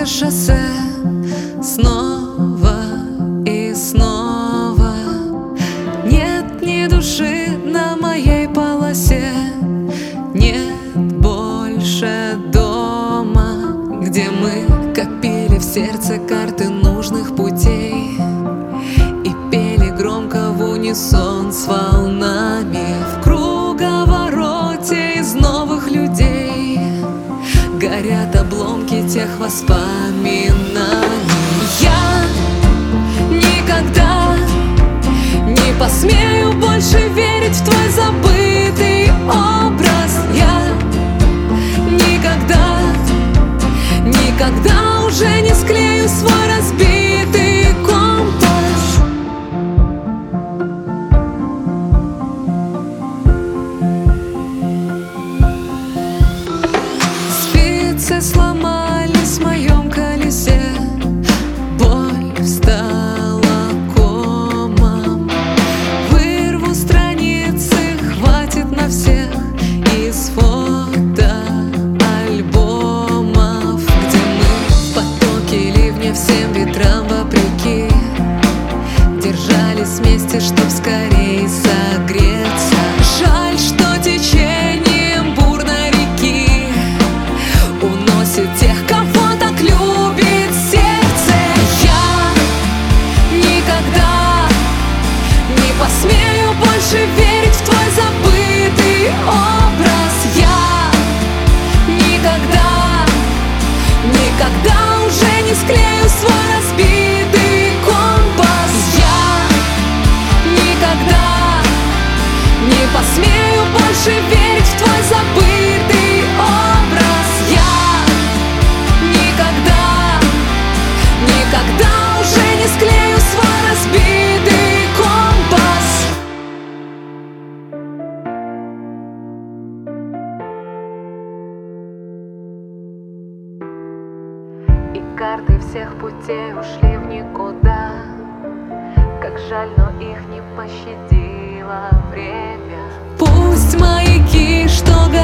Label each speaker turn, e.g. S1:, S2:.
S1: шоссе снова и снова. Нет ни души на моей полосе, нет больше дома, где мы копили в сердце карты нужных путей и пели громко в унисон с волнами. В круговороте из новых людей горят обломки тех воспоминаний. Я никогда не посмею больше верить в твой забытый образ. Я никогда, никогда уже не склею свой разбитый компас. Спицы сломались в моем колесе, боль встала комом. Вырву страницы, хватит на всех из фотоальбомов, где мы в потоке ливня всем ветрам вопреки держались вместе, чтоб скорее согреться. Жаль, что течением бурной реки уносит тех, кого так любит сердце. Я никогда не посмею больше верить в твой забытый образ. Я никогда, никогда уже не склею свой разбитый компас. Я никогда не посмею больше верить в твой забытый образ. Я никогда, никогда уже не склею свой разбитый компас. И карты всех путей ушли в никуда. Как жаль, но их не пощадило время. Пусть маяки, что